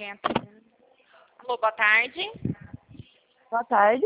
ninguém atendendo. Alô, boa tarde. Boa tarde.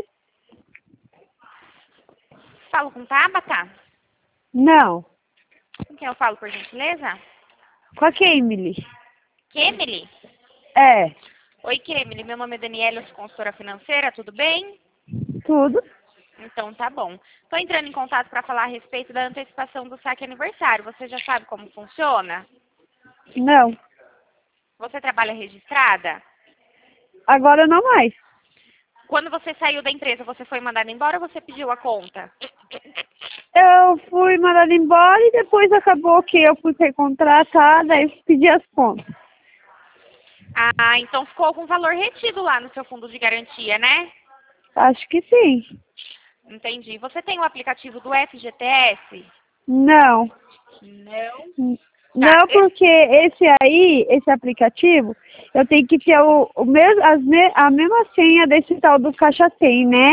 Falo com Tabata? Não. Com quem eu falo, por gentileza? Com a Emily. Kemily? É. Oi, Kemily. Meu nome é Daniela, eu sou consultora financeira, tudo bem? Tudo? Então tá bom. Estou entrando em contato para falar a respeito da antecipação do saque aniversário. Você já sabe como funciona? Não. Você trabalha registrada? Agora não mais. Quando você saiu da empresa, você foi mandada embora ou você pediu a conta? Eu fui mandada embora e depois acabou que eu fui recontratada e pedi as contas. Ah, então ficou algum valor retido lá no seu fundo de garantia, né? Acho que sim. Entendi. Você tem o aplicativo do FGTS? Não. Não. Tá. Não, porque esse aplicativo, eu tenho que ter a mesma senha desse tal do Caixa Tem, né?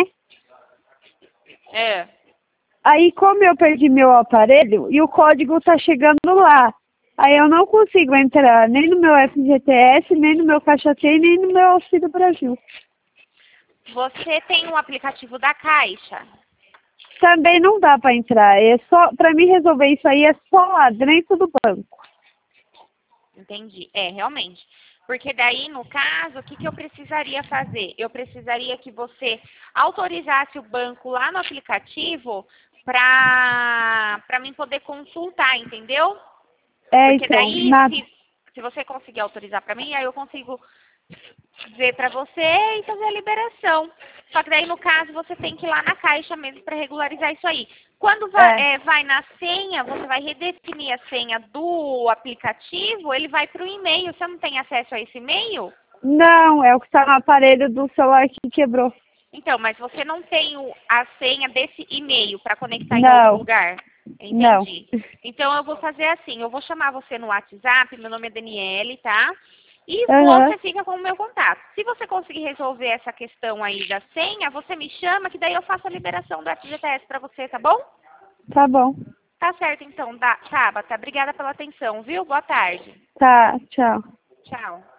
É. Aí, como eu perdi meu aparelho e o código tá chegando lá, aí eu não consigo entrar nem no meu FGTS, nem no meu Caixa Tem, nem no meu Auxílio Brasil. Você tem um aplicativo da Caixa? Também não dá para entrar. É só para mim resolver isso aí é só lá dentro do banco. Entendi. É, realmente. Porque daí, no caso, o que eu precisaria fazer? Eu precisaria que você autorizasse o banco lá no aplicativo para mim poder consultar, entendeu? É, Porque então, daí, nada. se você conseguir autorizar para mim, aí eu consigo ver para você e fazer a liberação. Só que daí, no caso, você tem que ir lá na Caixa mesmo para regularizar isso aí. Quando vai na senha, você vai redefinir a senha do aplicativo, ele vai para o e-mail. Você não tem acesso a esse e-mail? Não, é o que está no aparelho do celular que quebrou. Então, mas você não tem a senha desse e-mail para conectar em outro Não, lugar? não. Entendi. Então, eu vou fazer assim, eu vou chamar você no WhatsApp, meu nome é Daniele, tá? E Aham, você fica com o meu contato. Se você conseguir resolver essa questão aí da senha, você me chama, que daí eu faço a liberação do FGTS para você, tá bom? tá bom. Tá certo, então, Tabata. Obrigada pela atenção, viu? Boa tarde. Tá, tchau. Tchau.